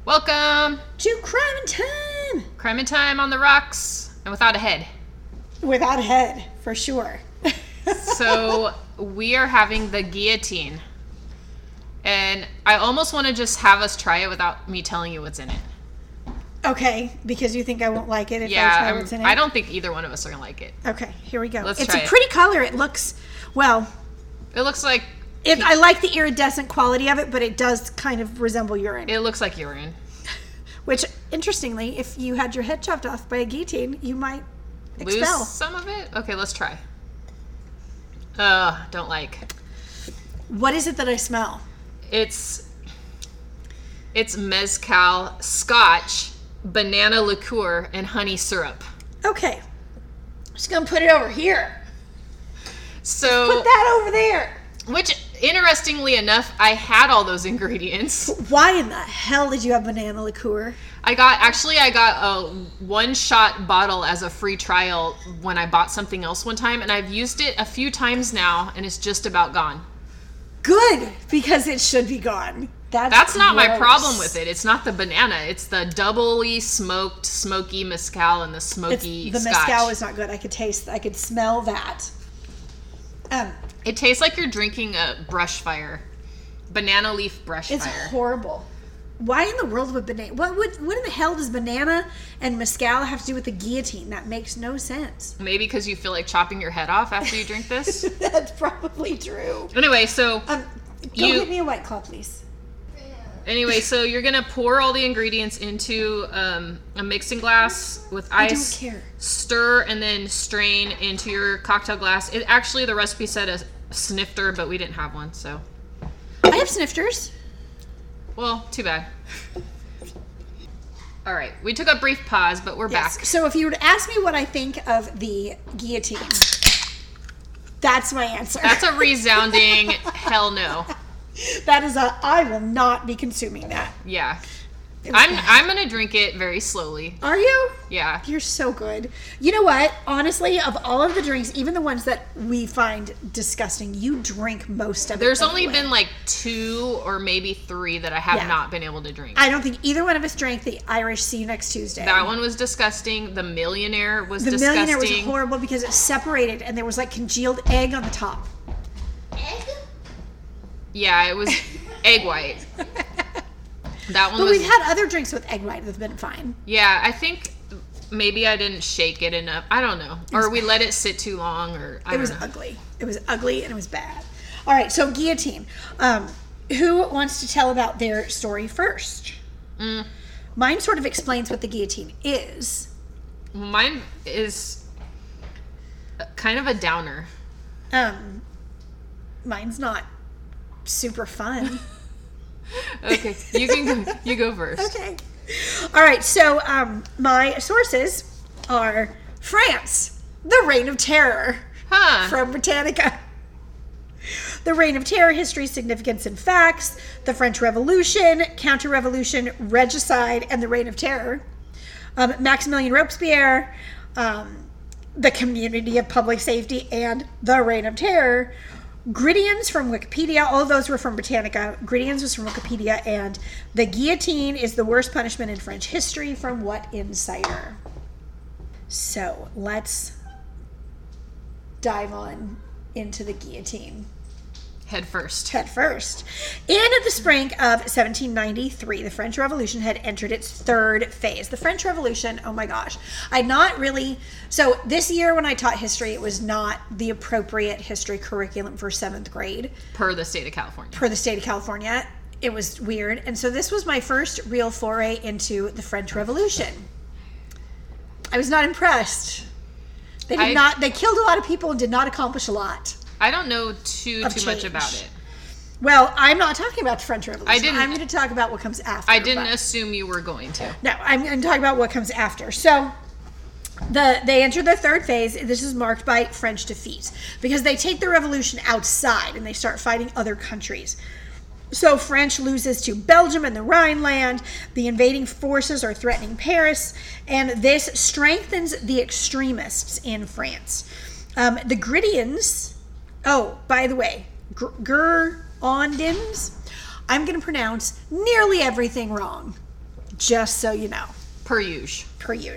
Welcome to Crime and Time. Crime and Time on the rocks and without a head. Without a head, for sure. So we are having the guillotine. And I almost want to just have us try it without me telling you what's in it. Okay, because you think I won't like it if I try what's in it? I don't think either one of us are going to like it. Okay, here we go. Let's it's try a pretty color. It looks, well... It looks like... I like the iridescent quality of it, but it does kind of resemble urine. It looks like urine. Which, interestingly, if you had your head chopped off by a guillotine, you might expel. Lose some of it? Okay, let's try. Don't like. What is it that I smell? It's mezcal, scotch, banana liqueur, and honey syrup. Okay. I'm just going to put it over here. So put that over there. Which, interestingly enough, I had all those ingredients. Why in the hell did you have banana liqueur? I got a one-shot bottle as a free trial when I bought something else one time, and I've used it a few times now, and it's just about gone. Good, because it should be gone. That's not my problem with it. It's not the banana. It's the doubly smoked, smoky mezcal and the smoky the scotch. The mezcal is not good. I could smell that. It tastes like you're drinking a brush fire. Banana leaf brush fire. It's horrible. Why in the world would banana... What in the hell does banana and mezcal have to do with the guillotine? That makes no sense. Maybe because you feel like chopping your head off after you drink this? That's probably true. Anyway, so... Go get me a White Claw, please. Anyway, so you're going to pour all the ingredients into a mixing glass with ice. I don't care. Stir and then strain into your cocktail glass. Actually, the recipe said a snifter, but we didn't have one, so... I have snifters. Well, too bad. All right, we took a brief pause, but we're back. So if you were to ask me what I think of the guillotine, that's my answer. That's a resounding hell no. That is I will not be consuming that. Yeah. I'm going to drink it very slowly. Are you? Yeah. You're so good. You know what? Honestly, of all of the drinks, even the ones that we find disgusting, you drink most of it. There's only been like 2 or maybe 3 that I have not been able to drink. I don't think either one of us drank the Irish See You Next Tuesday. That one was disgusting. The Millionaire was disgusting. The Millionaire was horrible because it separated and there was like congealed egg on the top. Egg? Yeah, it was egg white. That one but we've had other drinks with egg white that's been fine. Yeah, I think maybe I didn't shake it enough. I don't know. Or we let it sit too long. Or I don't know. It was ugly. It was ugly and it was bad. All right, so guillotine. Who wants to tell about their story first? Mine sort of explains what the guillotine is. Mine is kind of a downer. Mine's not super fun. Okay, you go first. Okay. All right, so my sources are France, the Reign of Terror from Britannica. The Reign of Terror, History, Significance, and Facts, the French Revolution, Counter-Revolution, Regicide, and the Reign of Terror. Maximilian Robespierre, the Community of Public Safety, and the Reign of Terror. Gridians from Wikipedia. All of those were from Britannica. Gridians was from Wikipedia. And the guillotine is the worst punishment in French history from What Insider. So let's dive on into the guillotine. Head first. In the spring of 1793, the French Revolution had entered its third phase. The French Revolution, oh my gosh. So this year when I taught history, it was not the appropriate history curriculum for 7th grade. Per the state of California. It was weird. And so this was my first real foray into the French Revolution. I was not impressed. They killed a lot of people and did not accomplish a lot. I don't know too much about it. Well, I'm not talking about the French Revolution. I'm going to talk about what comes after. I didn't assume you were going to. No, I'm going to talk about what comes after. So, they enter the third phase. This is marked by French defeat because they take the revolution outside and they start fighting other countries. So French loses to Belgium and the Rhineland. The invading forces are threatening Paris, and this strengthens the extremists in France. The Gridians... Oh, by the way, Girondins, I'm going to pronounce nearly everything wrong. Just so you know. Per usual.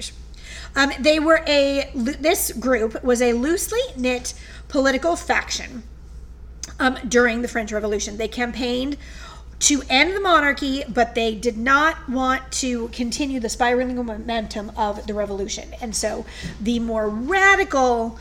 This group was a loosely knit political faction during the French Revolution. They campaigned to end the monarchy, but they did not want to continue the spiraling momentum of the revolution. And so the more radical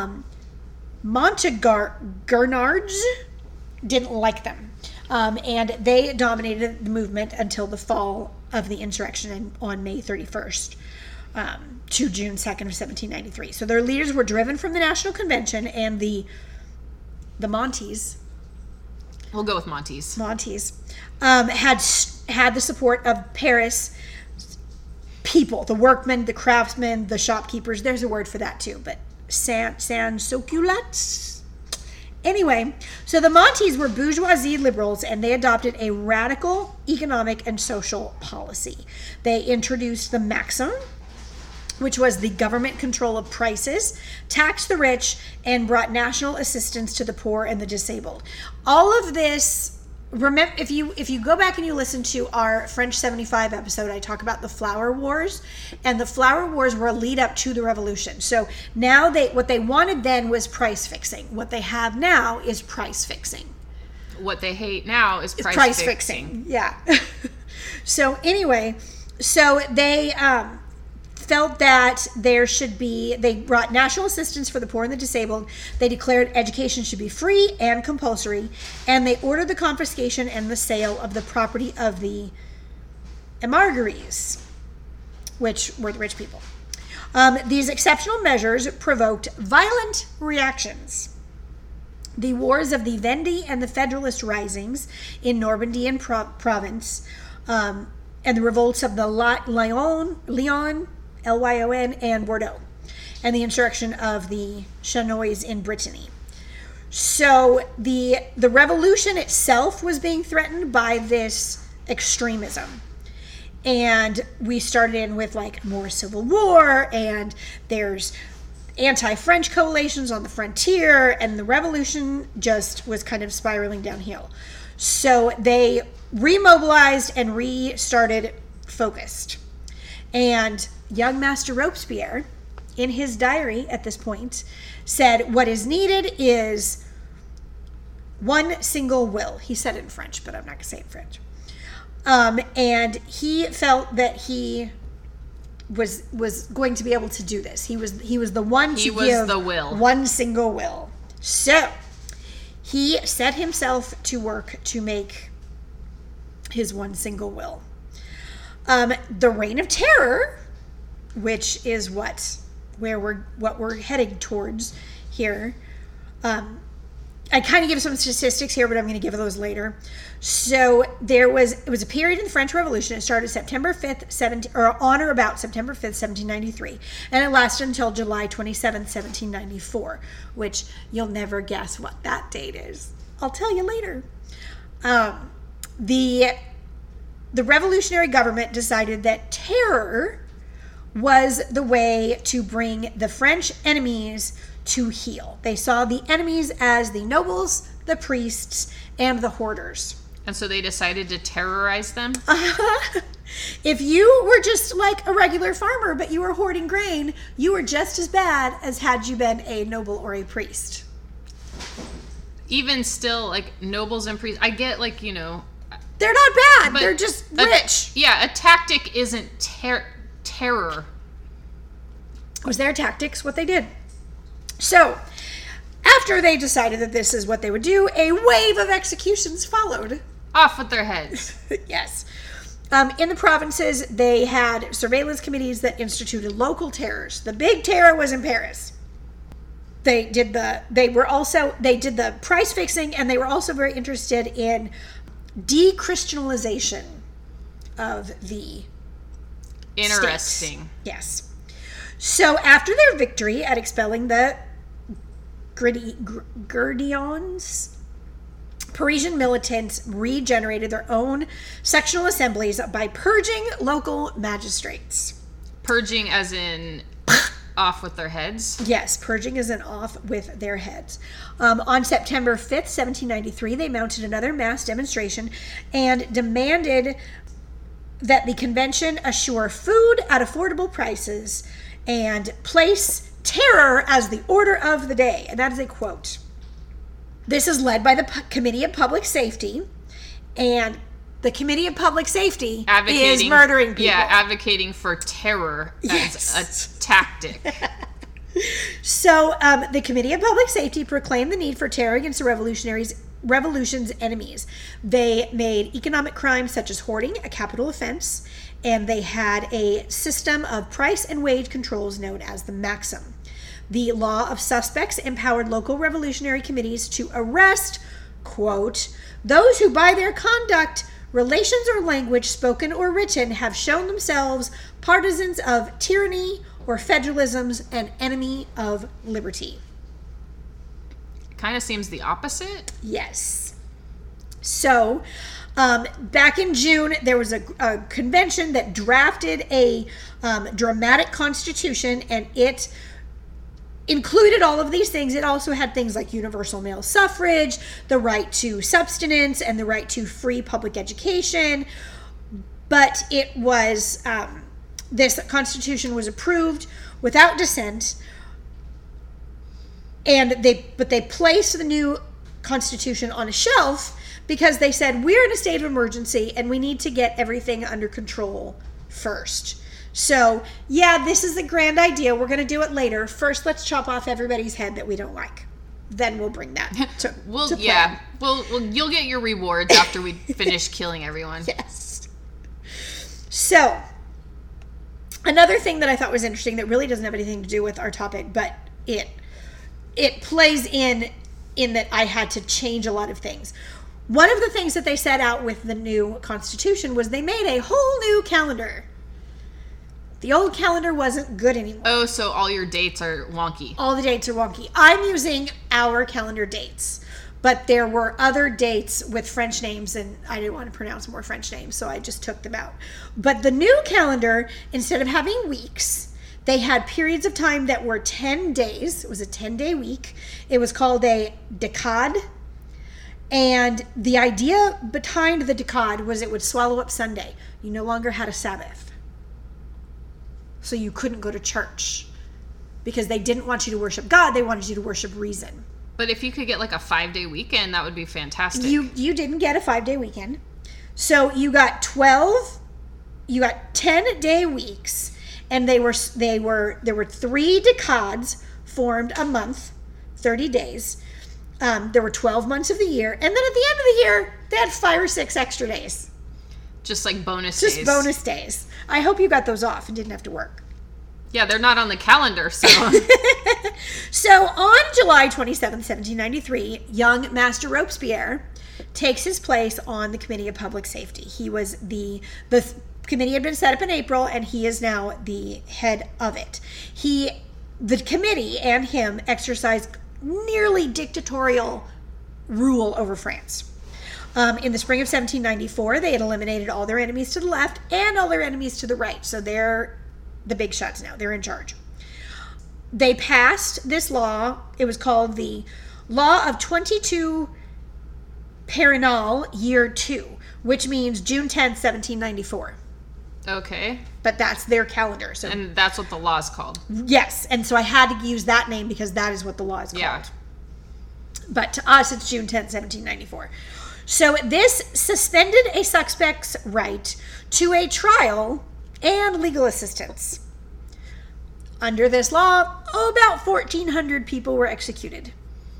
Montagnards didn't like them. And they dominated the movement until the fall of the insurrection on May 31st to June 2nd of 1793. So their leaders were driven from the National Convention, and the Montes... We'll go with Montes. Had the support of Paris people, the workmen, the craftsmen, the shopkeepers. There's a word for that too, but sans-culottes. Anyway, so the Montes were bourgeoisie liberals, and they adopted a radical economic and social policy. They introduced the Maxim, which was the government control of prices, taxed the rich, and brought national assistance to the poor and the disabled. All of this, remember, if you go back and you listen to our French 75 episode, I talk about the Flower Wars, and the Flower Wars were a lead up to the revolution. So now what they wanted then was price fixing. What they have now is price fixing. What they hate now is price fixing. Yeah. So anyway, so they felt that they brought national assistance for the poor and the disabled. They declared education should be free and compulsory, and they ordered the confiscation and the sale of the property of the émargères, which were the rich people. These exceptional measures provoked violent reactions. The wars of the Vendée and the Federalist risings in Normandy and Provence, and the revolts of the Lyon, Lyon, and Bordeaux, and the insurrection of the Chanois in Brittany. So the revolution itself was being threatened by this extremism. And we started in with like more civil war, and there's anti-French coalitions on the frontier, and the revolution just was kind of spiraling downhill. So they remobilized and restarted focused. And young Master Robespierre, in his diary at this point, said, what is needed is one single will. He said it in French, but I'm not going to say it in French. And he felt that he was going to be able to do this. He was the one to give the will. One single will. So he set himself to work to make his one single will. The Reign of Terror, which is what we're heading towards here. I kind of give some statistics here, but I'm going to give those later. So it was a period in the French Revolution. It started September 5th, on or about September 5th, 1793, and it lasted until July 27th, 1794, which you'll never guess what that date is. I'll tell you later. The revolutionary government decided that terror was the way to bring the French enemies to heel. They saw the enemies as the nobles, the priests, and the hoarders. And so they decided to terrorize them? If you were just like a regular farmer, but you were hoarding grain, you were just as bad as had you been a noble or a priest. Even still, like, nobles and priests, I get, like, they're not bad. They're just rich. A tactic isn't terror. It was their tactics, what they did. So, after they decided that this is what they would do, a wave of executions followed. Off with their heads. Yes. In the provinces, they had surveillance committees that instituted local terrors. The big terror was in Paris. They did the price fixing, and they were also very interested in de-Christianization of the Interesting. State. Yes. So after their victory at expelling the Gardéens, Parisian militants regenerated their own sectional assemblies by purging local magistrates. Purging as in off with their heads? Yes, purging as in off with their heads. On September 5th, 1793, they mounted another mass demonstration and demanded that the convention assure food at affordable prices and place terror as the order of the day. And that is a quote. This is led by the Committee of Public Safety, and the Committee of Public Safety is murdering people. Yeah, advocating for terror as a tactic. So the Committee of Public Safety proclaimed the need for terror against the revolution's enemies. They made economic crimes such as hoarding a capital offense, and they had a system of price and wage controls known as the Maxim. The law of suspects empowered local revolutionary committees to arrest, quote, those who by their conduct, relations, or language, spoken or written, have shown themselves partisans of tyranny or federalism's an enemy of liberty. Kind of seems the opposite. Yes. So, back in June, there was a convention that drafted a dramatic constitution, and it included all of these things. It also had things like universal male suffrage, the right to subsistence, and the right to free public education. But it was, this constitution was approved without dissent, and they placed the new constitution on a shelf because they said, we're in a state of emergency and we need to get everything under control first. So, yeah, this is a grand idea. We're going to do it later. First, let's chop off everybody's head that we don't like. Then we'll bring that to play. Yeah, you'll get your rewards after we finish killing everyone. Yes. So, another thing that I thought was interesting that really doesn't have anything to do with our topic, but it plays in that I had to change a lot of things. One of the things that they set out with the new constitution was they made a whole new calendar. The old calendar wasn't good anymore. Oh, so all your dates are wonky. All the dates are wonky. I'm using our calendar dates, but there were other dates with French names, and I didn't want to pronounce more French names, so I just took them out. But the new calendar, instead of having weeks, they had periods of time that were 10 days. It was a 10-day week. It was called a decade. And the idea behind the decade was it would swallow up Sunday. You no longer had a Sabbath. So you couldn't go to church because they didn't want you to worship God. They wanted you to worship reason. But if you could get like a 5-day weekend, that would be fantastic. You didn't get a 5-day weekend. So you got 10-day weeks, and there were 3 decades formed a month, 30 days. There were 12 months of the year, and then at the end of the year, they had 5 or 6 extra days. Just like bonus days. Just bonus days. I hope you got those off and didn't have to work. Yeah, they're not on the calendar, so. So on July 27th, 1793, young Master Robespierre takes his place on the Committee of Public Safety. He was the committee had been set up in April, and he is now the head of it. The committee and him exercised nearly dictatorial rule over France. In the spring of 1794, they had eliminated all their enemies to the left and all their enemies to the right. So they're the big shots now. They're in charge. They passed this law. It was called the Law of 22 Perinal, Year 2, which means June 10th, 1794. Okay. But that's their calendar. So, and that's what the law is called. Yes. And so I had to use that name because that is what the law is called. Yeah. But to us, it's June 10th, 1794. So this suspended a suspect's right to a trial and legal assistance. Under this law, about 1,400 people were executed.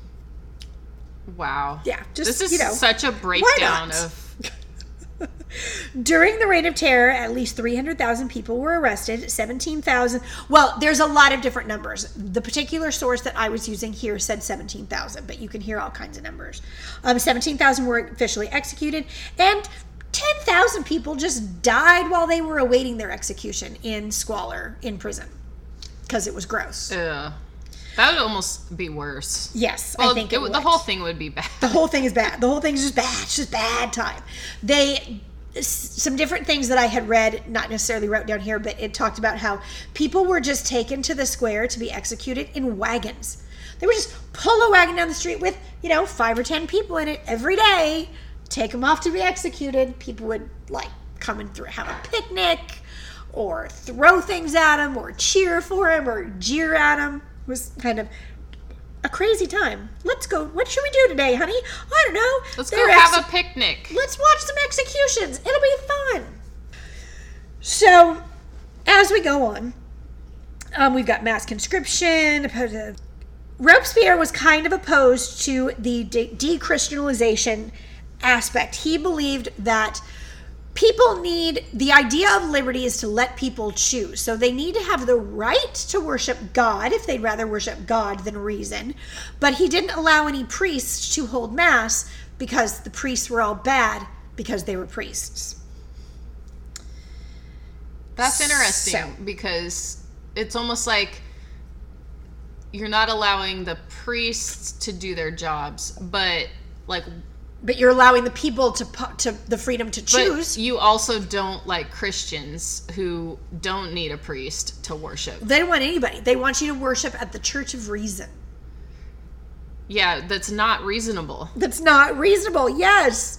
Wow. Yeah. This is such a breakdown of... During the Reign of Terror, at least 300,000 people were arrested. 17,000. Well, there's a lot of different numbers. The particular source that I was using here said 17,000, but you can hear all kinds of numbers. 17,000 were officially executed, and 10,000 people just died while they were awaiting their execution in squalor in prison because it was gross. Ugh. That would almost be worse. Yes, well, I think it would. The whole thing would be bad. The whole thing is bad. The whole thing is just bad. It's just bad time. Some different things that I had read, not necessarily wrote down here, but it talked about how people were just taken to the square to be executed in wagons. They would just pull a wagon down the street with, 5 or 10 people in it every day, take them off to be executed. People would, come and have a picnic or throw things at him or cheer for him or jeer at him. It was kind of a crazy time. Let's go. What should we do today, honey? I don't know. Let's go have a picnic. Let's watch some executions. It'll be fun. So, as we go on, we've got mass conscription. Robespierre was kind of opposed to the de-Christianization aspect. He believed that the idea of liberty is to let people choose. So they need to have the right to worship God if they'd rather worship God than reason. But he didn't allow any priests to hold mass because the priests were all bad because they were priests. That's interesting because it's almost like you're not allowing the priests to do their jobs, but you're allowing the people to the freedom to choose. But you also don't like Christians who don't need a priest to worship. They don't want anybody. They want you to worship at the Church of Reason. Yeah, that's not reasonable. That's not reasonable, yes.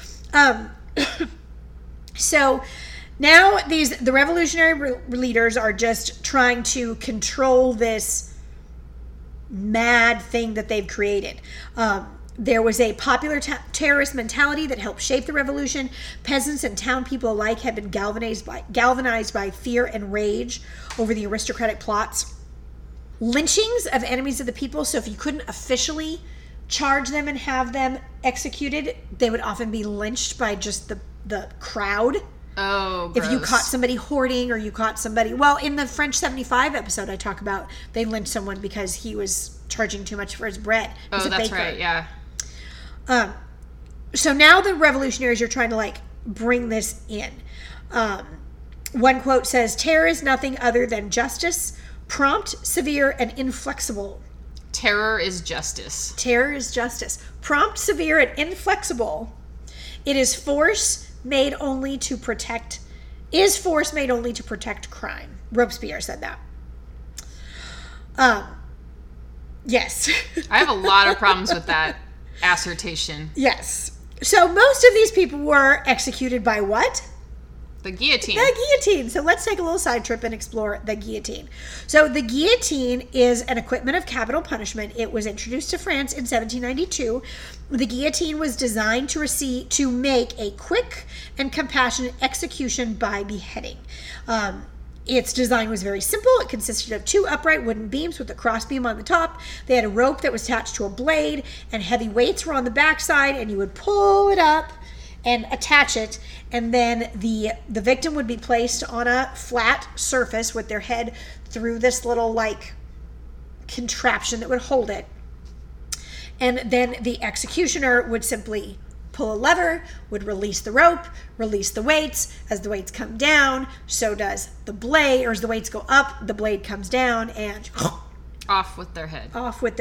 So now the revolutionary leaders are just trying to control this mad thing that they've created. There was a popular terrorist mentality that helped shape the revolution. Peasants and town people alike had been galvanized by fear and rage over the aristocratic plots. Lynchings of enemies of the people. So if you couldn't officially charge them and have them executed, they would often be lynched by just the crowd. Oh, gross. If you caught somebody hoarding or you caught somebody... Well, in the French 75 episode, I talk about they lynched someone because he was charging too much for his bread. Oh, that's right, yeah. So now the revolutionaries are trying to bring this in. One quote says, "Terror is nothing other than justice, prompt, severe, and inflexible." Terror is justice. Terror is justice. Prompt, severe, and inflexible. It is force made only to protect crime. Robespierre said that. Yes. I have a lot of problems with that assertion. Yes. So most of these people were executed by what? The guillotine. The guillotine. So let's take a little side trip and explore the guillotine. So the guillotine is an equipment of capital punishment. It was introduced to France in 1792. The guillotine was designed to make a quick and compassionate execution by beheading. Its design was very simple. It consisted of 2 upright wooden beams with a crossbeam on the top. They had a rope that was attached to a blade, and heavy weights were on the backside, and you would pull it up and attach it, and then the victim would be placed on a flat surface with their head through this little contraption that would hold it. And then the executioner would simply pull a lever, would release the rope, release the weights. As the weights come down, so does the blade, or as the weights go up, the blade comes down and off with their head.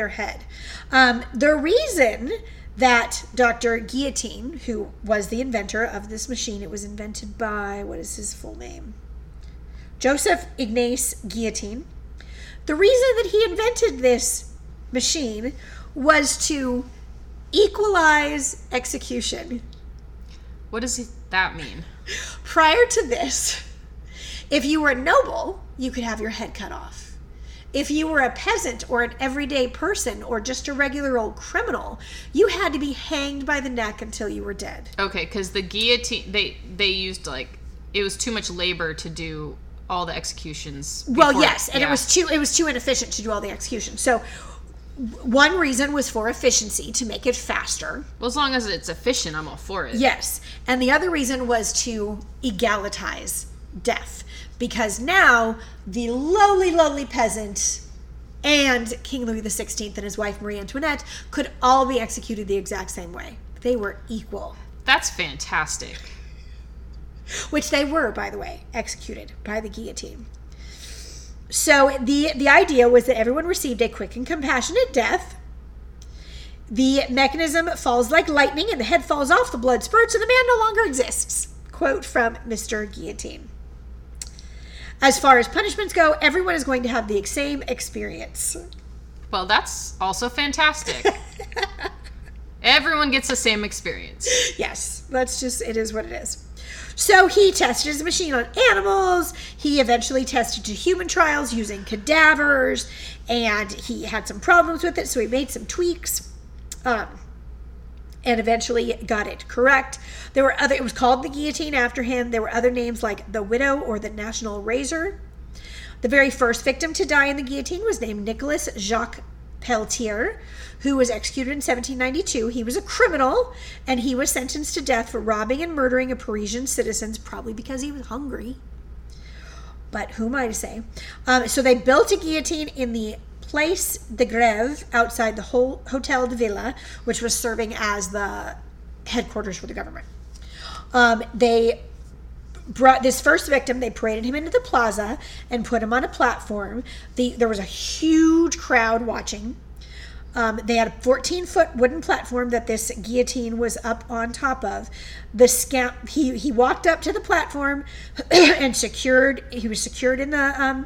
The reason that Dr. Guillotine, who was the inventor of this machine, it was invented by, what is his full name? Joseph Ignace Guillotine. The reason that he invented this machine was to equalize execution. What does that mean? Prior to this, if you were a noble, you could have your head cut off. If you were a peasant or an everyday person or just a regular old criminal, you had to be hanged by the neck until you were dead. Okay, because the guillotine, they used it was too much labor to do all the executions. Well, yes, and it was too inefficient to do all the executions. So one reason was for efficiency, to make it faster. Well, as long as it's efficient, I'm all for it. Yes. And the other reason was to egalitize death. Because now the lowly peasant and King Louis XVI and his wife Marie Antoinette could all be executed the exact same way. They were equal. That's fantastic. Which they were, by the way, executed by the guillotine. So the idea was that everyone received a quick and compassionate death. The mechanism falls like lightning and the head falls off, the blood spurts, and the man no longer exists. Quote from Mr. Guillotine. As far as punishments go, everyone is going to have the same experience. Well, that's also fantastic. Everyone gets the same experience. Yes, it is what it is. So he tested his machine on animals. He eventually tested to human trials using cadavers, and he had some problems with it, so he made some tweaks, and eventually got it correct. It was called the guillotine after him. There were other names like the Widow or the National Razor. The very first victim to die in the guillotine was named Nicolas Jacques Pelletier, who was executed in 1792. He was a criminal, and he was sentenced to death for robbing and murdering of Parisian citizens, probably because he was hungry. But who am I to say? So they built a guillotine in the Place de Grève outside the Hotel de Ville, which was serving as the headquarters for the government. They brought this first victim, they paraded him into the plaza and put him on a platform. There was a huge crowd watching. They had a 14-foot wooden platform that this guillotine was up on top of. He walked up to the platform and he was secured in the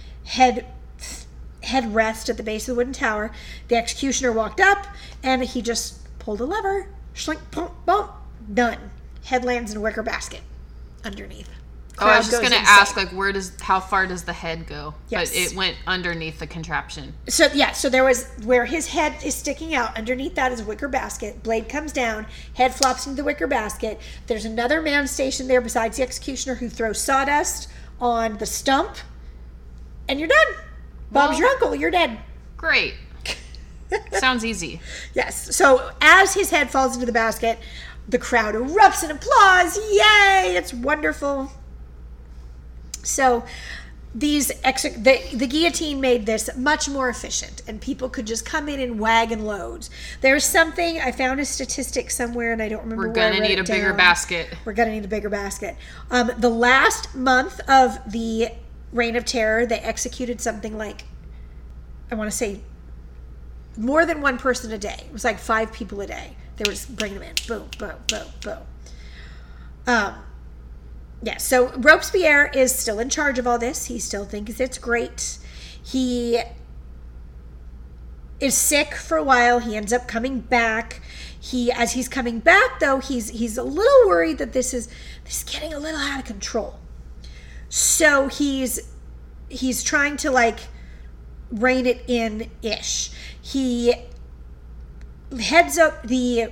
headrest at the base of the wooden tower. The executioner walked up and he just pulled a lever, slink, boom, boom, done. Head lands in a wicker basket underneath. I was just going to ask, how far does the head go? Yes. But it went underneath the contraption. So there was where his head is sticking out. Underneath that is a wicker basket. Blade comes down, head flops into the wicker basket. There's another man stationed there besides the executioner who throws sawdust on the stump, and you're done. Bob's your uncle. You're dead. Great. Sounds easy. Yes. So as his head falls into the basket, the crowd erupts in applause. Yay! It's wonderful. So the guillotine made this much more efficient, and people could just come in wagon loads. There's something, I found a statistic somewhere, and I don't remember where I wrote it down. We're going to need a bigger basket. We're going to need a bigger basket. The last month of the Reign of Terror, they executed something like, I want to say, more than one person a day. It was like 5 people a day. They were just bringing them in. Boom, boom, boom, boom. Yeah, so Robespierre is still in charge of all this. He still thinks it's great. He is sick for a while. He ends up coming back. As he's coming back, though, he's a little worried that this is getting a little out of control. So he's trying to rein it in-ish. He heads up the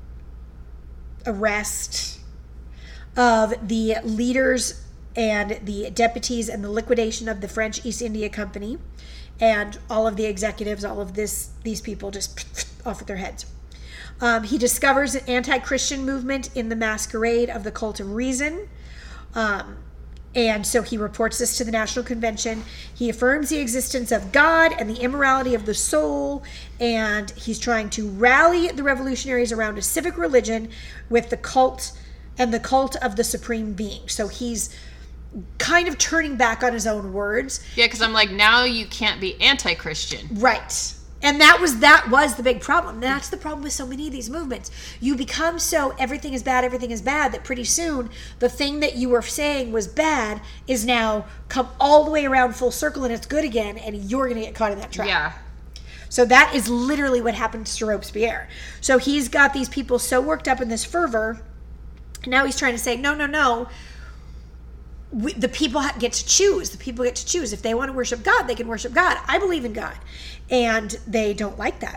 arrest of the leaders and the deputies and the liquidation of the French East India Company, and all of the executives, all of these people just off with their heads. He discovers an anti-Christian movement in the masquerade of the Cult of Reason, and so he reports this to the National Convention. He affirms the existence of God and the immorality of the soul, and he's trying to rally the revolutionaries around a civic religion with the cult and the cult of the supreme being. So he's kind of turning back on his own words. Yeah, because I'm like, now you can't be anti-Christian. Right. And that was the big problem. That's the problem with so many of these movements. You become so everything is bad, that pretty soon the thing that you were saying was bad is now come all the way around full circle and it's good again, and you're going to get caught in that trap. Yeah. So that is literally what happened to Robespierre. So he's got these people so worked up in this fervor. Now he's trying to say, no. The people get to choose. The people get to choose. If they want to worship God, they can worship God. I believe in God. And they don't like that.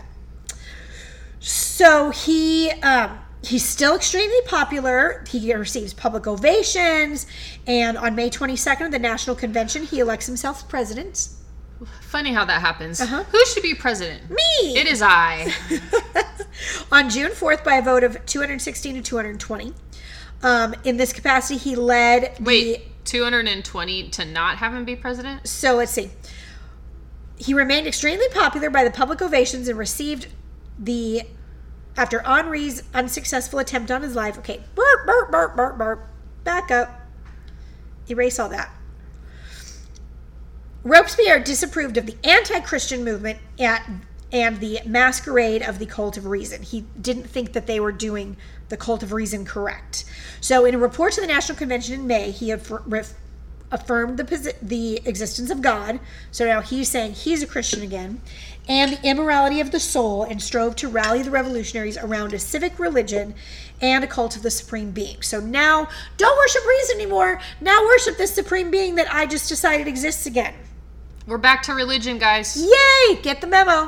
So he's still extremely popular. He receives public ovations. And on May 22nd, the National Convention, he elects himself president. Funny how that happens. Who should be president? Me! It is I. On June 4th, by a vote of 216 to 220. In this capacity, he led 220 to not have him be president? So let's see. He remained extremely popular by the public ovations and received after Henri's unsuccessful attempt on his life. Okay, burp, burp, burp, burp, burp. Back up. Erase all that. Robespierre disapproved of the anti-Christian movement and the masquerade of the Cult of Reason. He didn't think that they were doing the Cult of Reason correct. So in a report to the National Convention in May, he affirmed the existence of God. So now he's saying he's a Christian again. And the immorality of the soul, and strove to rally the revolutionaries around a civic religion and a cult of the supreme being. So now, don't worship reason anymore. Now worship this supreme being that I just decided exists again. We're back to religion, guys. Yay! Get the memo.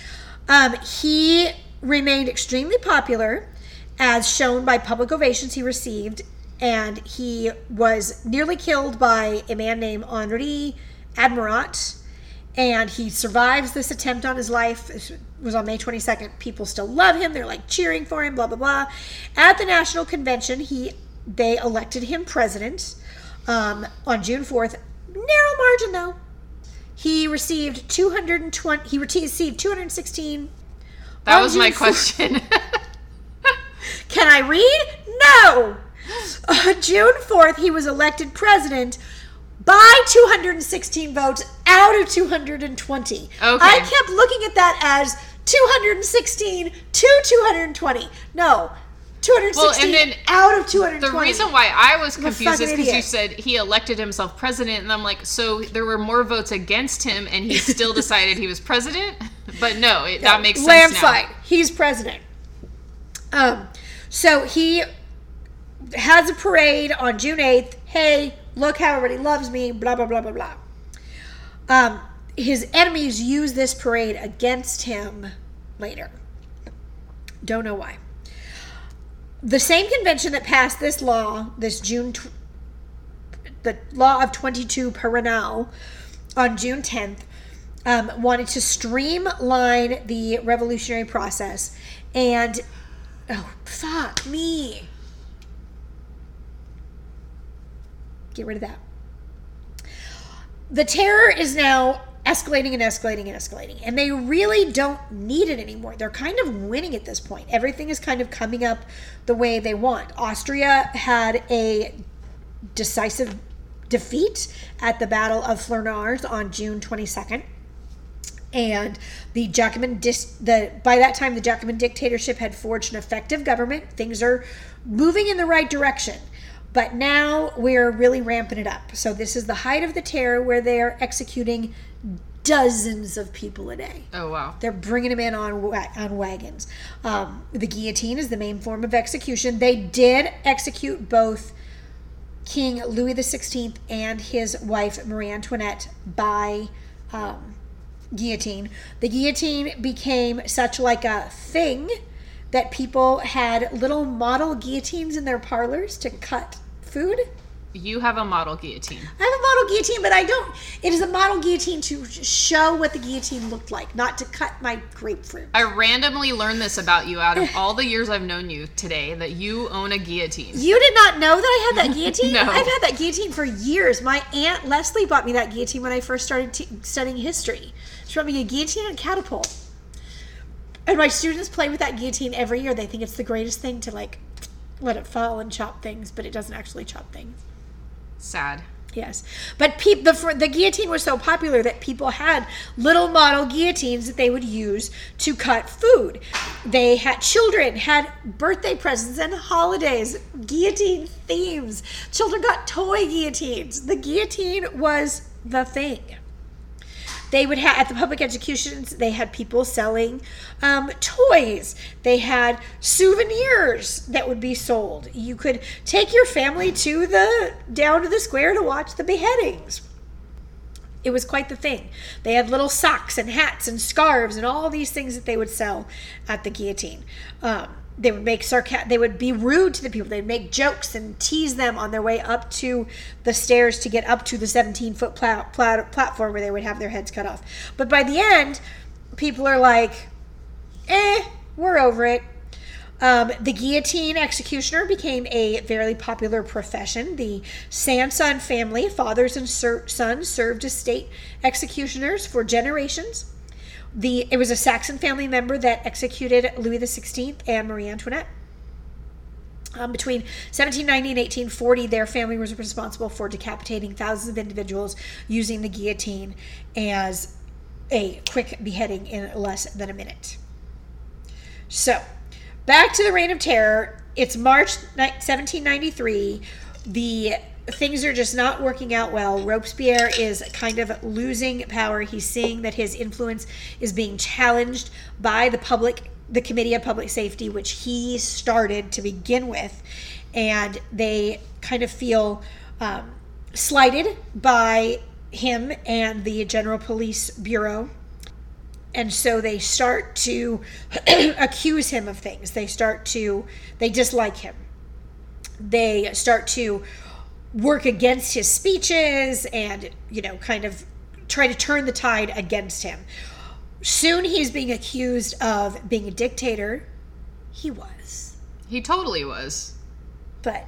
He remained extremely popular, as shown by public ovations he received, and he was nearly killed by a man named Henri Admirat. And he survives this attempt on his life. It was on May 22nd. People still love him. They're like cheering for him, blah, blah, blah. At the National Convention, they elected him president on June 4th. Narrow margin, though. He received 216. That was my question. Can I read? No. June 4th, he was elected president by 216 votes out of 220. Okay. I kept looking at that as 216 to 220. No, 216 out of 220. The reason why I was confused is because you said he elected himself president, and I'm like, so there were more votes against him, and he still decided he was president? But no, that makes sense now. Landslide. He's president. So he has a parade on June 8th. Hey, look how everybody loves me, blah, blah, blah, blah, blah. His enemies use this parade against him later. Don't know why. The same convention that passed this law, the law of 22 Paranal, on June 10th, wanted to streamline the revolutionary process. And, oh, fuck me. Get rid of that. The terror is now escalating and escalating and escalating. And they really don't need it anymore. They're kind of winning at this point. Everything is kind of coming up the way they want. Austria had a decisive defeat at the Battle of Flanders on June 22nd. And the Jacobin by that time, the Jacobin dictatorship had forged an effective government. Things are moving in the right direction. But now we're really ramping it up. So this is the height of the terror, where they're executing dozens of people a day. Oh, wow. They're bringing them in on wagons. The guillotine is the main form of execution. They did execute both King Louis XVI and his wife Marie Antoinette by guillotine. The guillotine became such like a thing that people had little model guillotines in their parlors to cut food. You have a model guillotine. I have a model guillotine, but I don't. It is a model guillotine to show what the guillotine looked like, not to cut my grapefruit. I randomly learned this about you out of all the years I've known you today, that you own a guillotine. You did not know that I had that guillotine? No. I've had that guillotine for years. My Aunt Leslie bought me that guillotine when I first started studying history. She bought me a guillotine and a catapult. And my students play with that guillotine every year. They think it's the greatest thing to, like, let it fall and chop things, but it doesn't actually chop things. Sad. Yes. But the guillotine was so popular that people had little model guillotines that they would use to cut food. They had children, had birthday presents and holidays, guillotine themes. Children got toy guillotines. The guillotine was the thing. They would have, at the public executions, they had people selling toys. They had souvenirs that would be sold. You could take your family down to the square to watch the beheadings. It was quite the thing. They had little socks and hats and scarves and all these things that they would sell at the guillotine. They would they would be rude to the people. They'd make jokes and tease them on their way up to the stairs to get up to the 17-foot platform where they would have their heads cut off. But by the end, people are like, we're over it. The guillotine executioner became a very popular profession. The Sanson family, fathers and sons, served as state executioners for generations. It was a Saxon family member that executed Louis XVI and Marie Antoinette. Between 1790 and 1840, their family was responsible for decapitating thousands of individuals using the guillotine as a quick beheading in less than a minute. So, back to the Reign of Terror. It's March 1793. The things are just not working out well. Robespierre is kind of losing power. He's seeing that his influence is being challenged by the Committee of Public Safety, which he started to begin with. And they kind of feel slighted by him and the General Police Bureau. And so they start to accuse him of things. They dislike him. They start to work against his speeches and, kind of try to turn the tide against him. Soon he's being accused of being a dictator. He was. He totally was. But,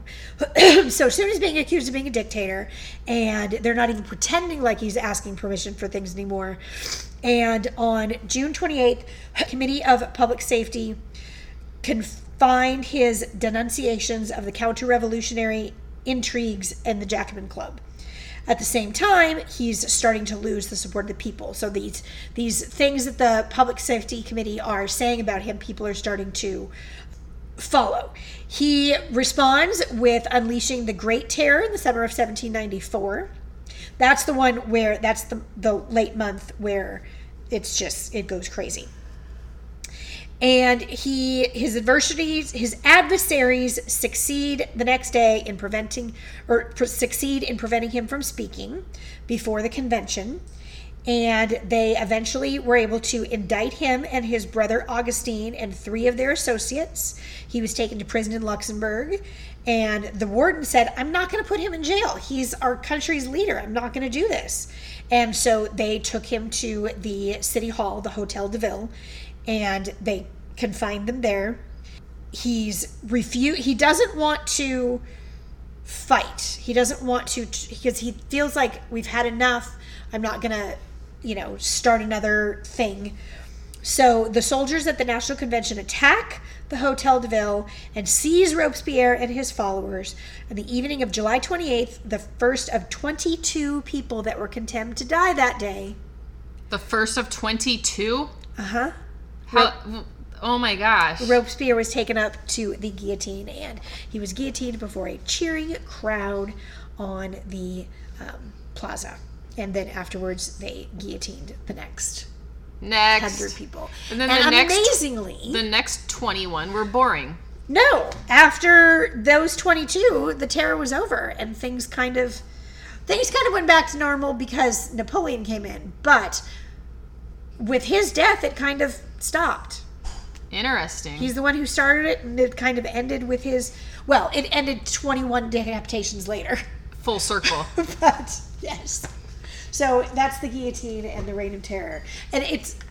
so soon he's being accused of being a dictator, and they're not even pretending like he's asking permission for things anymore. And on June 28th, the Committee of Public Safety confined his denunciations of the counter-revolutionary intrigues in the Jacobin Club. At the same time, he's starting to lose the support of the people. So these things that the Public Safety Committee are saying about him, people are starting to follow. He responds with unleashing the Great Terror in the summer of 1794. That's the one where, that's the late month where it goes crazy. And his adversaries succeed the next day in preventing him from speaking before the convention. And they eventually were able to indict him and his brother Augustine and 3 of their associates. He was taken to prison in Luxembourg. And the warden said, I'm not going to put him in jail. He's our country's leader. I'm not going to do this. And so they took him to the city hall, the Hôtel de Ville, and they confined them there. He doesn't want to fight. He doesn't want to, because he feels like we've had enough. I'm not going to, start another thing. So the soldiers at the National Convention attack the Hôtel de Ville and seize Robespierre and his followers. On the evening of July 28th, the first of 22 people that were condemned to die that day. The first of 22? Uh-huh. Oh my gosh. Robespierre was taken up to the guillotine, and he was guillotined before a cheering crowd on the plaza. And then afterwards, they guillotined the next 100 people. And then amazingly, the next 21 were boring. No. After those 22, the terror was over, and things kind of went back to normal because Napoleon came in. But with his death, it kind of stopped. Interesting. He's the one who started it, and it kind of ended with his... Well, it ended 21 decapitations later. Full circle. But, yes. So that's the guillotine and the Reign of Terror. And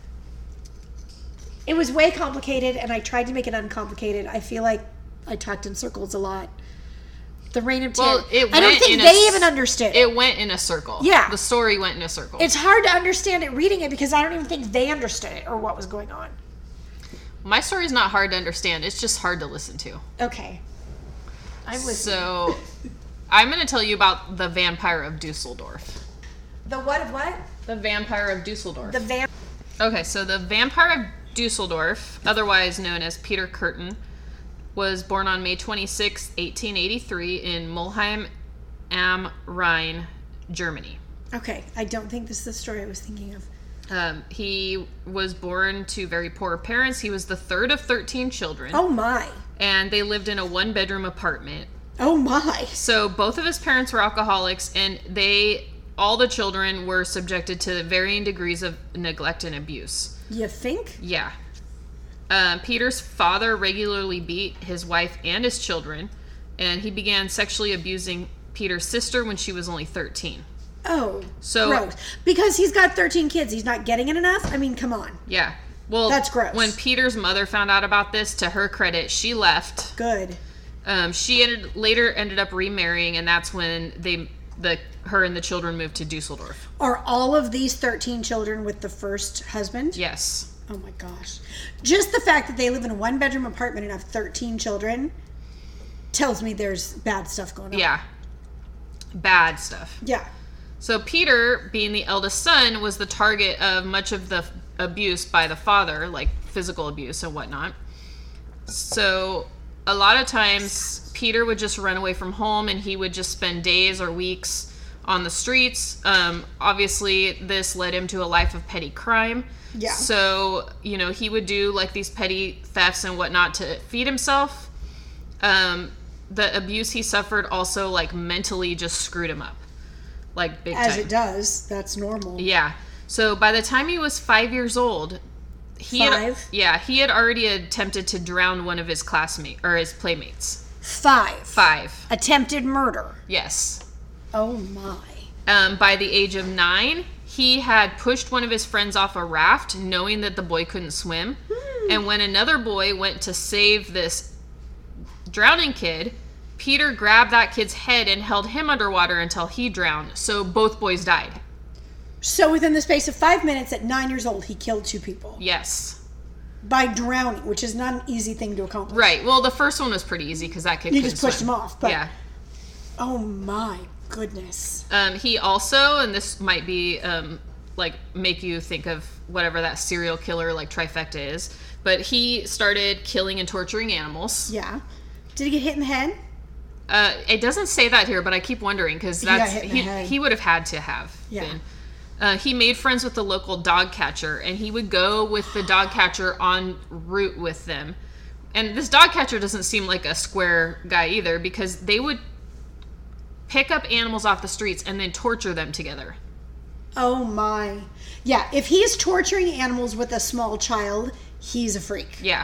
it was way complicated, and I tried to make it uncomplicated. I feel like I talked in circles a lot. The Reign of Terror. I don't think they even understood it. It went in a circle. Yeah. The story went in a circle. It's hard to understand it reading it because I don't even think they understood it or what was going on. My story's not hard to understand. It's just hard to listen to. Okay. I'm listening. So, I'm going to tell you about the Vampire of Dusseldorf. The what of what? The Vampire of Dusseldorf. Okay, so the Vampire of Dusseldorf, otherwise known as Peter Kürten, was born on May 26, 1883 in Mulheim am Rhein, Germany. Okay, I don't think this is the story I was thinking of. He was born to very poor parents. He was the third of 13 children. Oh my. And they lived in a 1-bedroom apartment. Oh my. So both of his parents were alcoholics, and all the children were subjected to varying degrees of neglect and abuse. You think? Yeah. Peter's father regularly beat his wife and his children, and he began sexually abusing Peter's sister when she was only 13. Oh, so gross. Because he's got 13 kids. He's not getting it enough? I mean, come on. Yeah. Well, that's gross. When Peter's mother found out about this, to her credit, she left. Good. She later ended up remarrying, and that's when her and the children moved to Dusseldorf. Are all of these 13 children with the first husband? Yes. Oh my gosh. Just the fact that they live in a 1-bedroom apartment and have 13 children tells me there's bad stuff going on. Yeah. Bad stuff. Yeah. So Peter, being the eldest son, was the target of much of the abuse by the father, like physical abuse and whatnot. So a lot of times Peter would just run away from home and he would just spend days or weeks on the streets. Obviously, this led him to a life of petty crime. Yeah. So, you know, he would do like these petty thefts and whatnot to feed himself. The abuse he suffered also like mentally just screwed him up. Like big time. As it does. That's normal. Yeah. So by the time he was 5 years old, he had already attempted to drown one of his classmates or his playmates. 5. Attempted murder. Yes. Oh my. By the age of 9, he had pushed one of his friends off a raft, knowing that the boy couldn't swim. And when another boy went to save this drowning kid, Peter grabbed that kid's head and held him underwater until he drowned. So both boys died. So within the space of 5 minutes at 9 years old, he killed 2 people. Yes. By drowning, which is not an easy thing to accomplish. Right. Well, the first one was pretty easy because that kid you couldn't just pushed swim. him off. But, yeah. Oh my goodness. He also, and this might be like make you think of whatever that serial killer like trifecta is, but he started killing and torturing animals. Yeah. Did he get hit in the head? It doesn't say that here, but I keep wondering because he would have had to have been. He made friends with the local dog catcher, and he would go with the dog catcher en route with them. And this dog catcher doesn't seem like a square guy either, because they would pick up animals off the streets and then torture them together. Oh my. Yeah, if he's torturing animals with a small child, he's a freak. Yeah.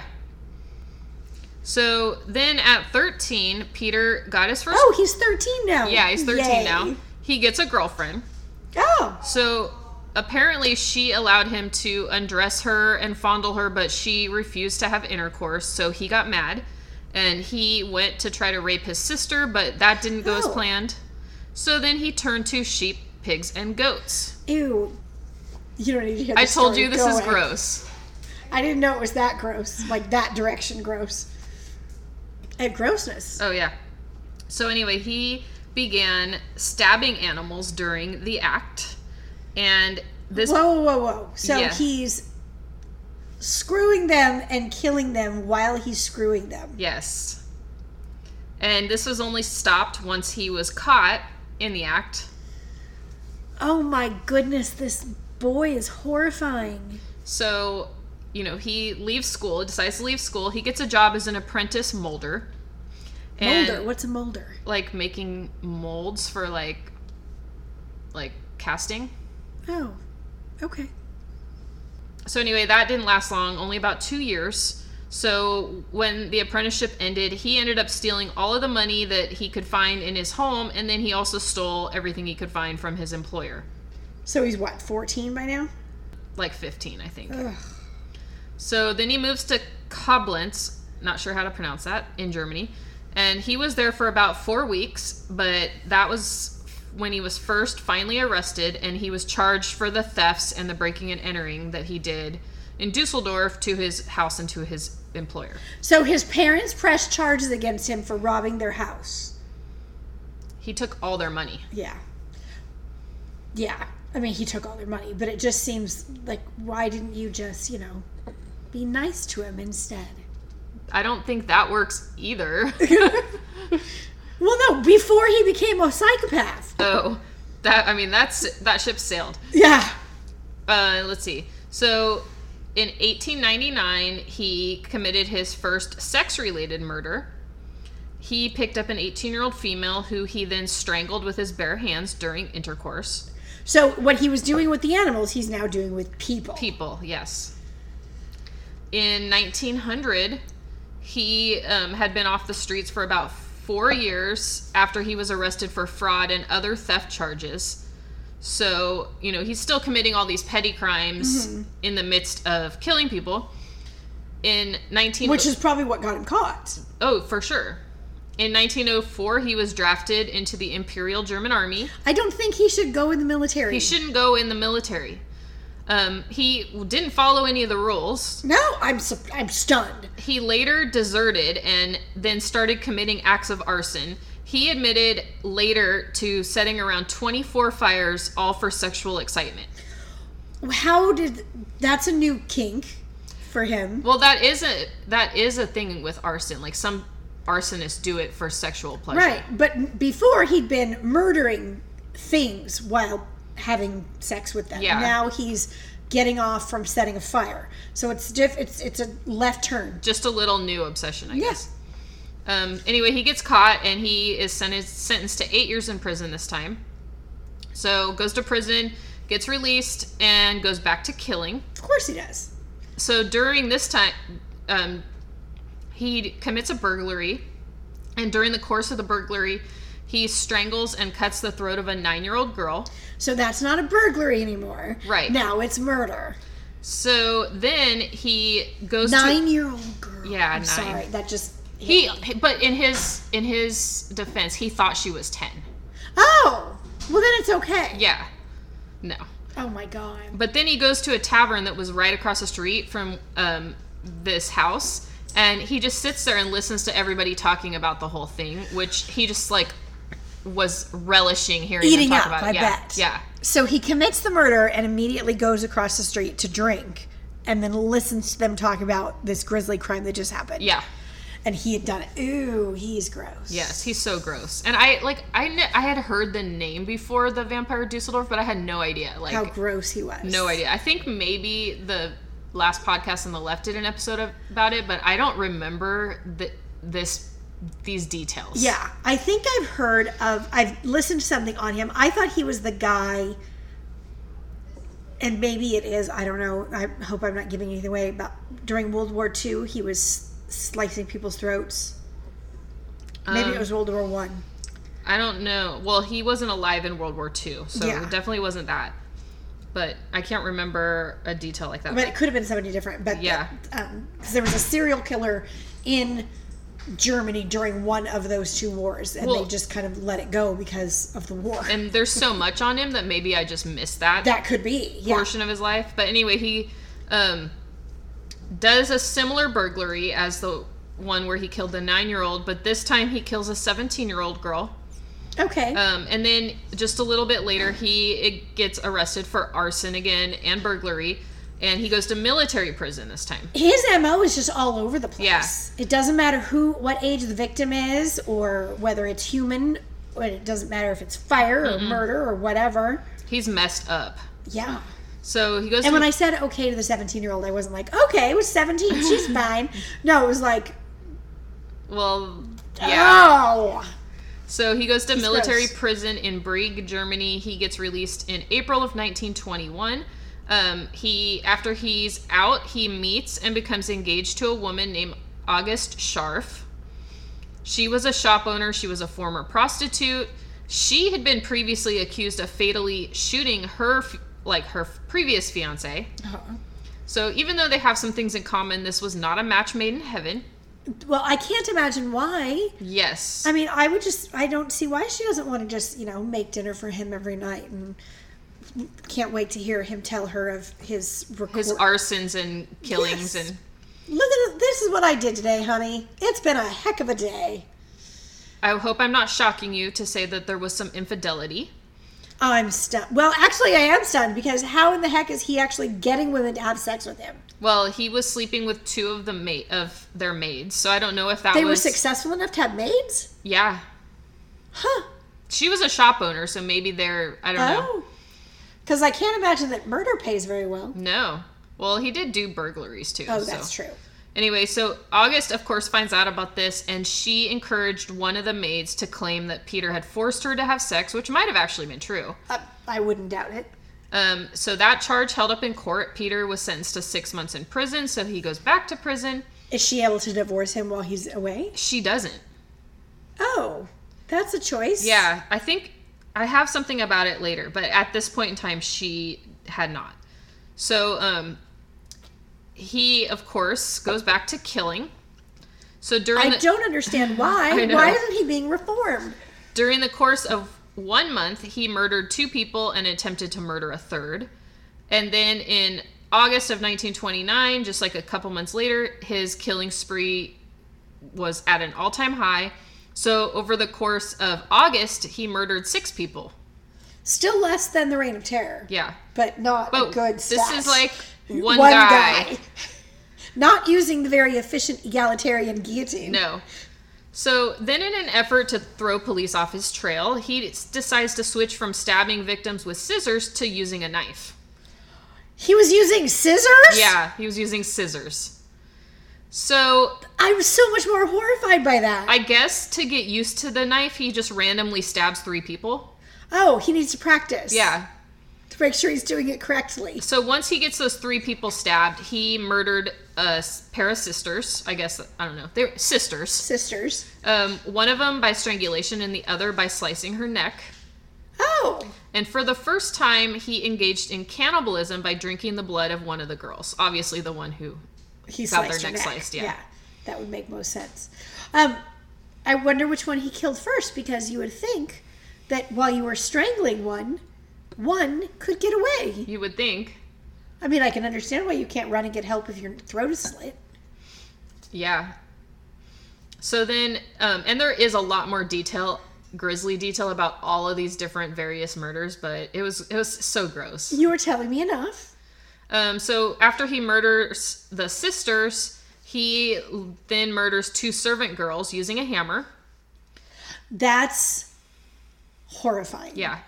So then at 13, Peter got his first... Oh, he's 13 now. Yeah, he's 13 now. He gets a girlfriend. Oh. So apparently she allowed him to undress her and fondle her, but she refused to have intercourse, so he got mad. And he went to try to rape his sister, but that didn't go as planned. So then he turned to sheep, pigs, and goats. Ew. You don't need to hear this I told story. you this is gross. I didn't know it was that gross. Like that direction gross. And grossness. Oh, yeah. So anyway, he began stabbing animals during the act. And this... Whoa. So he's screwing them and killing them while he's screwing them. Yes. And this was only stopped once he was caught in the act. Oh my goodness, this boy is horrifying. So, you know, he leaves school, decides to leave school. He gets a job as an apprentice molder. Molder? What's a molder? Like making molds for like casting. Oh, okay. So anyway, that didn't last long, only about 2 years. So when the apprenticeship ended, he ended up stealing all of the money that he could find in his home, and then he also stole everything he could find from his employer. So he's what, 14 by now? Like 15, I think. Ugh. So then he moves to Koblenz, not sure how to pronounce that, in Germany. And he was there for about 4 weeks, but that was when he was first finally arrested, and he was charged for the thefts and the breaking and entering that he did in Dusseldorf to his house and to his employer. So his parents pressed charges against him for robbing their house. He took all their money. Yeah. I mean, he took all their money, but it just seems like, why didn't you just, be nice to him instead? I don't think that works either. Well, no, before he became a psychopath. Oh, that ship sailed. Yeah. Let's see. So in 1899, he committed his first sex-related murder. He picked up an 18-year-old female who he then strangled with his bare hands during intercourse. So what he was doing with the animals, he's now doing with people. People, yes. In 1900, he had been off the streets for about 4 years after he was arrested for fraud and other theft charges. So, he's still committing all these petty crimes in the midst of killing people. Which is probably what got him caught. Oh, for sure. In 1904, he was drafted into the Imperial German Army. I don't think he should go in the military. He shouldn't go in the military. He didn't follow any of the rules. No, I'm stunned. He later deserted and then started committing acts of arson. He admitted later to setting around 24 fires, all for sexual excitement. That's a new kink for him. Well, that is a thing with arson. Like some arsonists do it for sexual pleasure. Right, but before he'd been murdering things while having sex with them. Yeah. Now he's getting off from setting a fire. So it's a left turn. Just a little new obsession, I guess. Anyway, he gets caught and he is sentenced to 8 years in prison this time. So goes to prison, gets released, and goes back to killing. Of course he does. So during this time, he commits a burglary, and during the course of the burglary, he strangles and cuts the throat of a 9-year-old girl. So that's not a burglary anymore. Right. Now it's murder. So then he goes 9-year-old girl. Yeah, I'm 9. sorry, that just But in his defense, he thought she was 10. Oh, well then it's okay. Yeah. No. Oh my God. But then he goes to a tavern that was right across the street from this house, and he just sits there and listens to everybody talking about the whole thing, which he just like was relishing hearing Eating them talk up, about it. I bet. Yeah. So he commits the murder and immediately goes across the street to drink, and then listens to them talk about this grisly crime that just happened. Yeah. And he had done it. Ooh, he's gross. Yes, he's so gross. And I had heard the name before, the Vampire Dusseldorf, but I had no idea how gross he was. No idea. I think maybe the last podcast on the left did an episode about it, but I don't remember these details. Yeah, I think I've listened to something on him. I thought he was the guy, and maybe it is, I don't know. I hope I'm not giving anything away. About during World War II, he was slicing people's throats. Maybe it was World War One. I don't know. Well, he wasn't alive in World War II, so it definitely wasn't that. But I can't remember a detail like that. But it could have been somebody different. But yeah, because there was a serial killer in Germany during one of those two wars, and they just kind of let it go because of the war. And there's so much on him that maybe I just missed that. That could be portion of his life. But anyway, he does a similar burglary as the one where he killed the 9-year-old, but this time he kills a 17-year-old girl. Okay. And then just a little bit later, he gets arrested for arson again and burglary, and he goes to military prison this time. His MO is just all over the place. Yeah. It doesn't matter what age the victim is, or whether it's human, or it doesn't matter if it's fire or murder or whatever. He's messed up. Yeah. So he goes. And when I said okay to the 17-year-old, I wasn't like, okay, it was 17, she's fine. No, it was like, well, yeah. Oh. So he goes to military gross. prison in Brieg, Germany. He gets released in April of 1921. After he's out, he meets and becomes engaged to a woman named August Scharf. She was a shop owner. She was a former prostitute. She had been previously accused of fatally shooting her previous fiance. Uh-huh. So even though they have some things in common, this was not a match made in heaven. Well, I can't imagine why. Yes. I mean, I don't see why she doesn't want to just, make dinner for him every night, and can't wait to hear him tell her of his arsons and killings. Yes. And look at this is what I did today, honey. It's been a heck of a day. I hope I'm not shocking you to say that there was some infidelity. I'm stunned. Well, actually, I am stunned, because how in the heck is he actually getting women to have sex with him? Well, he was sleeping with 2 of their maids, so I don't know if they were successful enough to have maids? Yeah. Huh. She was a shop owner, so maybe I don't know. Because I can't imagine that murder pays very well. No. Well, he did do burglaries, too. Oh, that's true. Anyway, so August, of course, finds out about this, and she encouraged one of the maids to claim that Peter had forced her to have sex, which might have actually been true. I wouldn't doubt it. So that charge held up in court. Peter was sentenced to 6 months in prison, so he goes back to prison. Is she able to divorce him while he's away? She doesn't. Oh, that's a choice. Yeah, I think I have something about it later, but at this point in time, she had not. So, he, of course, goes back to killing. So I don't understand why. Why isn't he being reformed? During the course of 1 month, he murdered 2 people and attempted to murder a third. And then in August of 1929, just like a couple months later, his killing spree was at an all-time high. So over the course of August, he murdered 6 people. Still less than the Reign of Terror. Yeah. But not a good stat. This is like one guy. Not using the very efficient egalitarian guillotine. No. So then in an effort to throw police off his trail, he decides to switch from stabbing victims with scissors to using a knife. He was using scissors? Yeah, he was using scissors. So I was so much more horrified by that. I guess to get used to the knife, he just randomly stabs 3 people. Oh, he needs to practice. Yeah. To make sure he's doing it correctly. So once he gets those 3 people stabbed, he murdered a pair of sisters. I guess, I don't know. They were sisters. Sisters. One of them by strangulation and the other by slicing her neck. Oh. And for the first time, he engaged in cannibalism by drinking the blood of one of the girls. Obviously the one who got their neck sliced. Yeah, that would make most sense. I wonder which one he killed first, because you would think that while you were strangling one could get away. You would think. I mean, I can understand why you can't run and get help if your throat is slit. Yeah. So then, and there is a lot more grisly detail about all of these different various murders, but it was so gross. You were telling me enough. So after he murders the sisters, he then murders 2 servant girls using a hammer. That's horrifying. Yeah.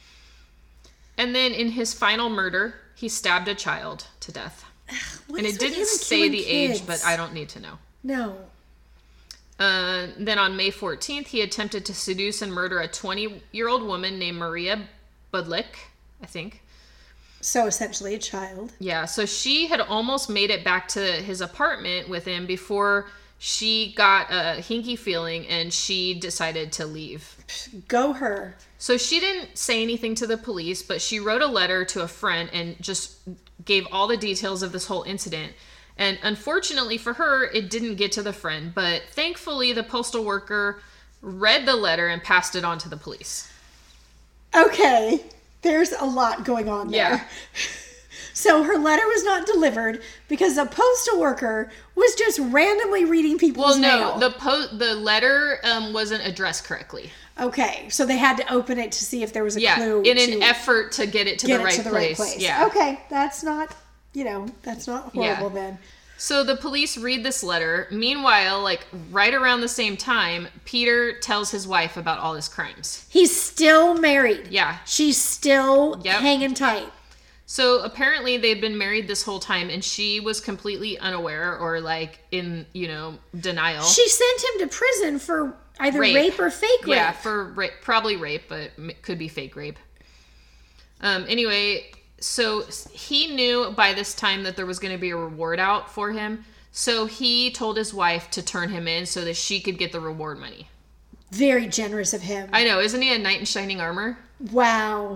And then in his final murder, he stabbed a child to death. And it didn't say the age, but I don't need to know. No. Then on May 14th, he attempted to seduce and murder a 20-year-old woman named Maria Budlik, I think. So essentially a child. Yeah, so she had almost made it back to his apartment with him before she got a hinky feeling and she decided to leave. Go her. So she didn't say anything to the police, but she wrote a letter to a friend and just gave all the details of this whole incident. And unfortunately for her, it didn't get to the friend, but thankfully the postal worker read the letter and passed it on to the police. Okay, there's a lot going on there. Yeah. So her letter was not delivered because the postal worker was just randomly reading people's mail. The letter wasn't addressed correctly. Okay, so they had to open it to see if there was a clue. In an effort to get it to the right place. Yeah. Okay, that's not, that's not horrible then. So the police read this letter. Meanwhile, right around the same time, Peter tells his wife about all his crimes. He's still married. Yeah. She's still hanging tight. So apparently they've been married this whole time and she was completely unaware or in, denial. She sent him to prison for either rape or fake rape. Yeah, for rape, probably rape, but could be fake rape. Anyway, so he knew by this time that there was going to be a reward out for him. So he told his wife to turn him in so that she could get the reward money. Very generous of him. I know. Isn't he a knight in shining armor? Wow.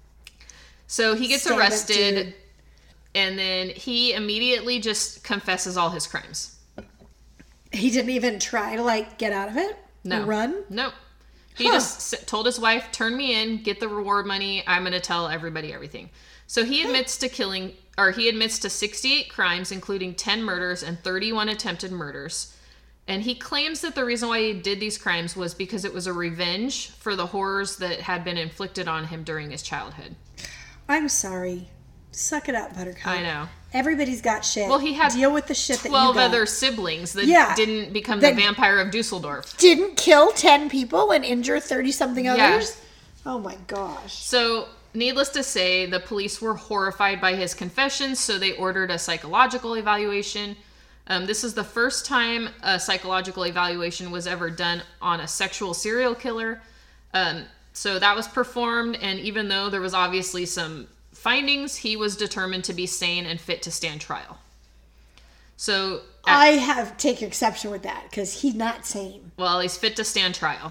So he gets arrested, and then he immediately just confesses all his crimes. He didn't even try to, get out of it? No. Run? No. He just told his wife, turn me in, get the reward money, I'm going to tell everybody everything. So he admits to 68 crimes, including 10 murders and 31 attempted murders. And he claims that the reason why he did these crimes was because it was a revenge for the horrors that had been inflicted on him during his childhood. I'm sorry. Suck it up, Buttercup. I know. Everybody's got shit. Well, he had deal with the shit that you got. 12 other siblings that didn't become the vampire of Dusseldorf. Didn't kill 10 people and injure 30-something others? Oh my gosh. So, needless to say, the police were horrified by his confessions, so they ordered a psychological evaluation. This is the first time a psychological evaluation was ever done on a sexual serial killer. So that was performed, and even though there was obviously some findings, he was determined to be sane and fit to stand trial. So I take exception with that because he's not sane. Well, he's fit to stand trial.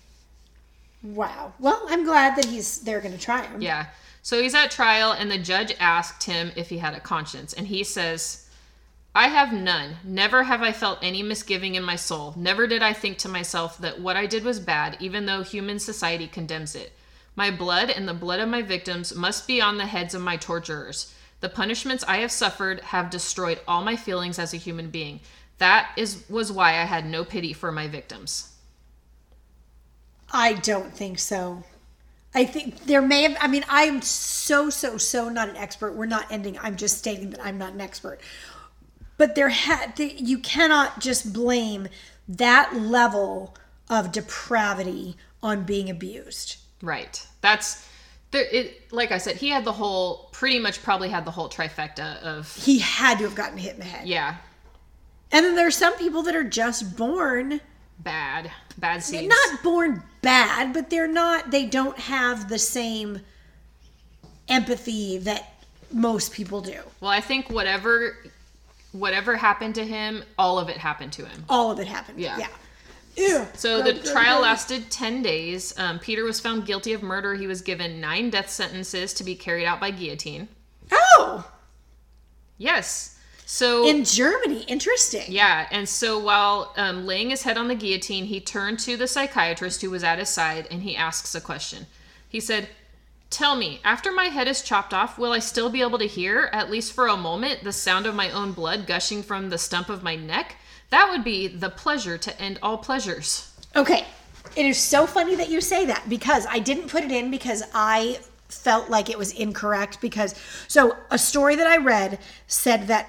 Wow. Well, I'm glad that they're going to try him. Yeah. So he's at trial, and the judge asked him if he had a conscience, and he says, I have none. Never have I felt any misgiving in my soul. Never did I think to myself that what I did was bad, even though human society condemns it. My blood and the blood of my victims must be on the heads of my torturers. The punishments I have suffered have destroyed all my feelings as a human being. That was why I had no pity for my victims. I don't think so. I think there may have, I'm so not an expert. We're not ending. I'm just stating that I'm not an expert. But you cannot just blame that level of depravity on being abused. Right. Like I said, he had pretty much probably had the whole trifecta of... He had to have gotten hit in the head. Yeah. And then there's some people that are just born... Bad seeds. They're not born bad, but they don't have the same empathy that most people do. Well, I think whatever happened to him, all of it happened to him. All of it happened. Yeah. Ew. So the trial lasted 10 days. Peter was found guilty of murder. He was given 9 death sentences to be carried out by guillotine. Oh! Yes. So in Germany, interesting. Yeah, and so while laying his head on the guillotine, he turned to the psychiatrist who was at his side, and he asks a question. He said, "Tell me, after my head is chopped off, will I still be able to hear, at least for a moment, the sound of my own blood gushing from the stump of my neck? That would be the pleasure to end all pleasures." Okay, it is so funny that you say that, because I didn't put it in because I felt like it was incorrect, because a story that I read said that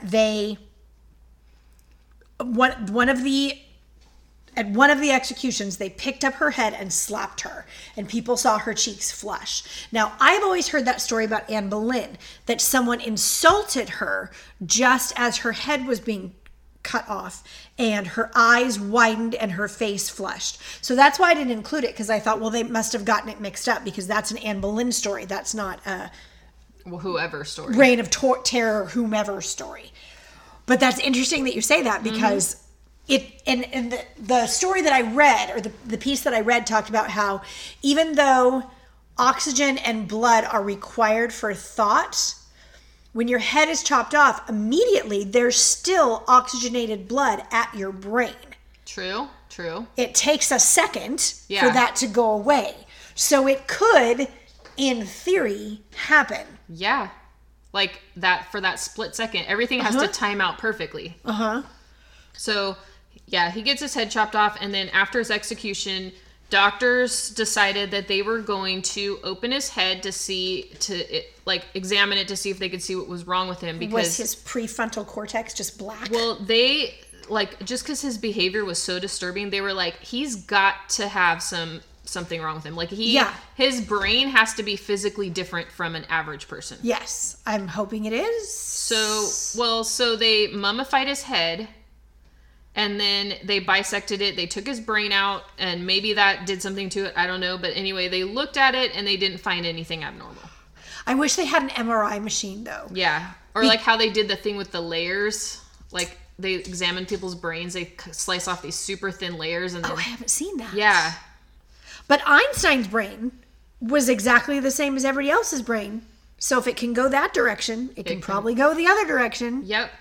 at one of the executions, they picked up her head and slapped her, and people saw her cheeks flush. Now, I've always heard that story about Anne Boleyn, that someone insulted her just as her head was being cut off, and her eyes widened and her face flushed. So that's why I didn't include it, because I thought, well, they must have gotten it mixed up, because that's an Anne Boleyn story. That's not a whoever story. Reign of Terror, whomever story. But that's interesting that you say that, because the story that I read, or the piece that I read, talked about how even though oxygen and blood are required for thought, when your head is chopped off, immediately there's still oxygenated blood at your brain. True. It takes a second for that to go away. So it could, in theory, happen. Yeah. Like that, for that split second. Everything has to time out perfectly. So, yeah, he gets his head chopped off, and then after his execution, doctors decided that they were going to open his head examine it to see if they could see what was wrong with him. Because was his prefrontal cortex just black? Well, they, just because his behavior was so disturbing, they were like, he's got to have something wrong with him. His brain has to be physically different from an average person. Yes, I'm hoping it is. So they mummified his head, and then they bisected it. They took his brain out, and maybe that did something to it. I don't know. But anyway, they looked at it, and they didn't find anything abnormal. I wish they had an MRI machine, though. Yeah. Or how they did the thing with the layers. Like, they examined people's brains. They slice off these super thin layers. And then, I haven't seen that. Yeah. But Einstein's brain was exactly the same as everybody else's brain. So if it can go that direction, it can probably go the other direction. Yep.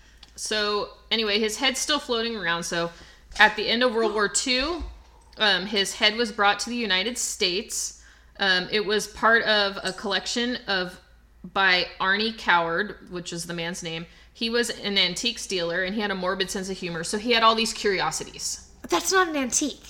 So, anyway, his head's still floating around. So, at the end of World War II, his head was brought to the United States. It was part of a collection by Arnie Coward, which is the man's name. He was an antiques dealer, and he had a morbid sense of humor. So, he had all these curiosities. That's not an antique.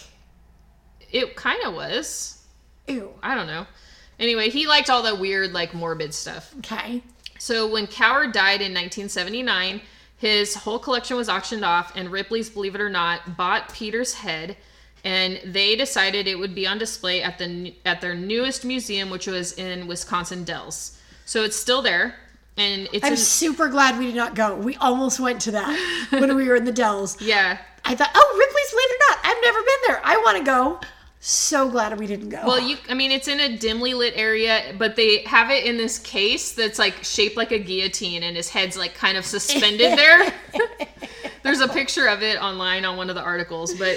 It kind of was. Ew. I don't know. Anyway, he liked all the weird, morbid stuff. Okay. So, when Coward died in 1979... his whole collection was auctioned off, and Ripley's, believe it or not, bought Peter's head, and they decided it would be on display at their newest museum, which was in Wisconsin Dells. So it's still there, and I'm super glad we did not go. We almost went to that when we were in the Dells. Yeah. I thought, Ripley's, believe it or not, I've never been there. I want to go. So glad we didn't go. Well, it's in a dimly lit area, but they have it in this case that's shaped like a guillotine, and his head's kind of suspended there. There's a picture of it online on one of the articles, but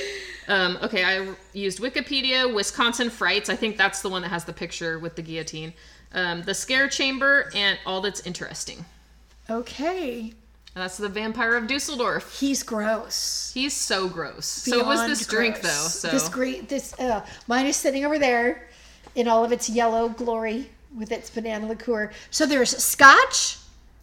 I used Wikipedia, Wisconsin Frights. I think that's the one that has the picture with the guillotine. The Scare Chamber, and All That's Interesting. Okay. And that's the Vampire of Dusseldorf. He's gross. He's so gross. Beyond so was this gross. drink, though. So mine is sitting over there in all of its yellow glory with its banana liqueur. So there's Scotch,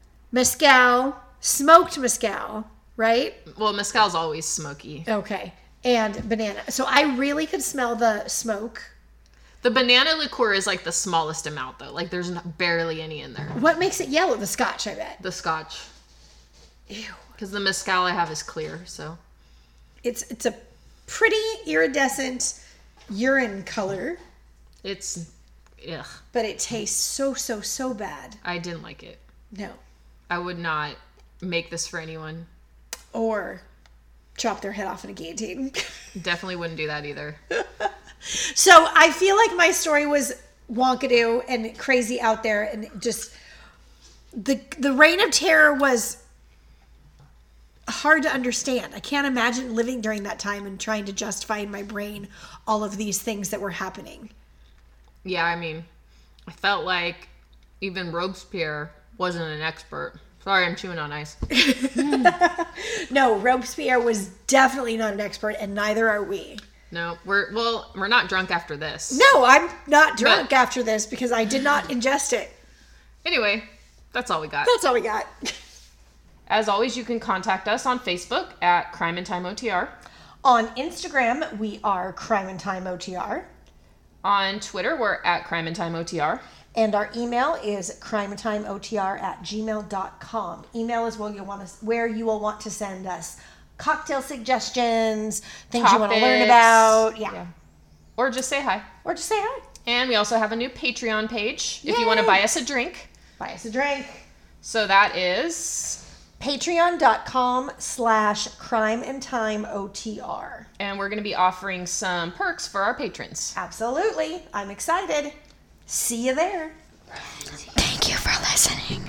Mezcal, smoked Mezcal, right? Well, Mezcal's always smoky. Okay. And banana. So I really could smell the smoke. The banana liqueur is the smallest amount, though. There's barely any in there. What makes it yellow? The Scotch, I bet. The Scotch. Ew. Because the Mezcal I have is clear, so. It's a pretty iridescent urine color. It's, ugh. But it tastes so bad. I didn't like it. No. I would not make this for anyone. Or chop their head off in a guillotine. Definitely wouldn't do that either. So I feel like my story was wonkadoo and crazy out there, and just the Reign of Terror was hard to understand. I can't imagine living during that time and trying to justify in my brain all of these things that were happening. Yeah, I mean, I felt like even Robespierre wasn't an expert. Sorry, I'm chewing on ice. No, Robespierre was definitely not an expert, and neither are we. No, we're not drunk after this. No, I'm not drunk after this because I did not ingest it. Anyway, that's all we got. That's all we got. As always, you can contact us on Facebook at Crime and Time OTR. On Instagram, we are Crime and Time OTR. On Twitter, we're at Crime and Time OTR. And our email is crimeandtimeotr@gmail.com. Email is where you will want to send us cocktail suggestions, things you want to learn about. Yeah. Or just say hi. And we also have a new Patreon page. Yay. If you want to buy us a drink. So that is patreon.com/crimeandtimeotr. And we're going to be offering some perks for our patrons. Absolutely. I'm excited. See you there. Thank you for listening.